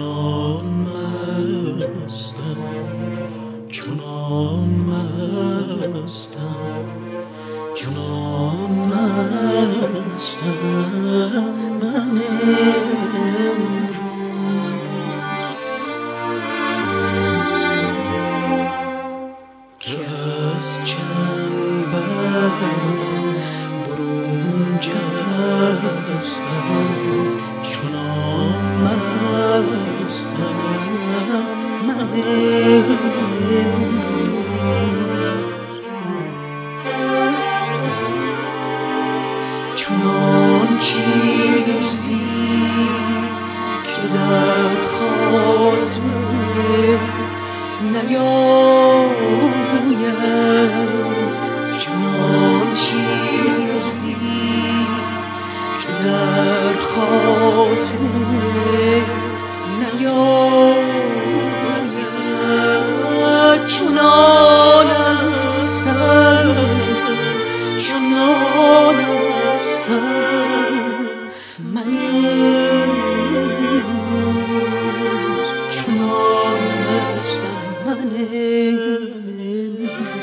چنان مستم، چنان مستم، چنان مستم من امروز که از چنبر برون جستم. چنان مستم من امروز، چنان چیزی که در خاطر نیاید، چنان چیزی که در خاطر نیاید. چنان هستم، چنان هستم من امروز، چنان هستم من امروز.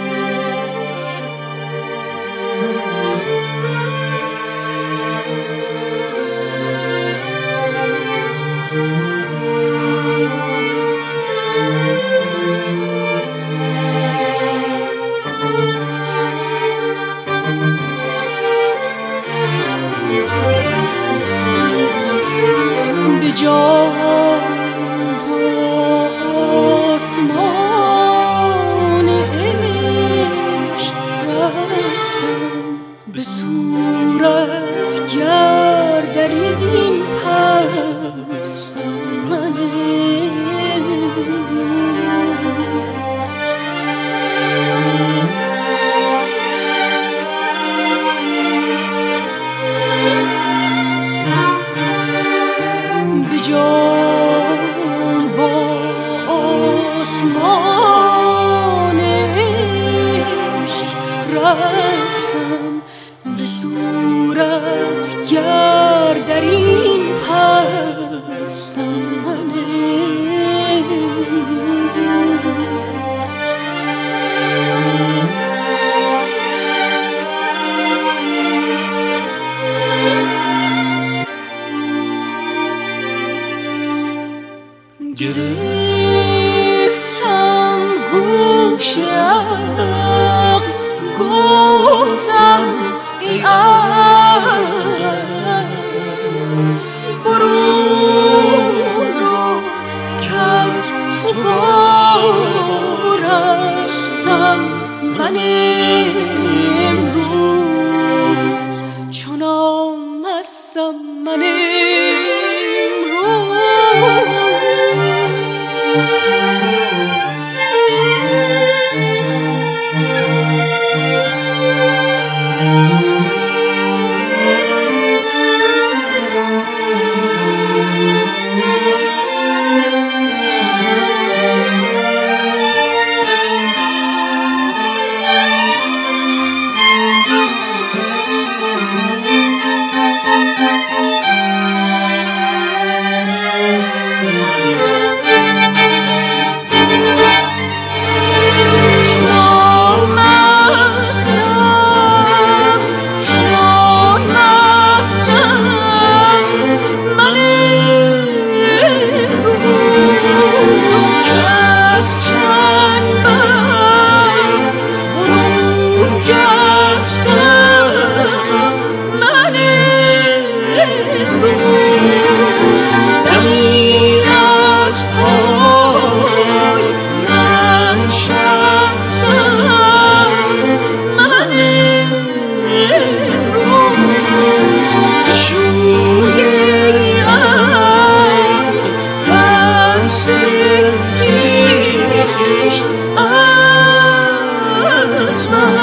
به جان با آسمان عشق رفتم، به صورت گر در این پستم من امروز. به جان با آسمان عشق رفتم، به صورت گر در این پستم من امروز. گرفتم گوش عقل، گفتم ای عقل برون رو کز تو وارستم من امروز، چنان مستم من امروز. It's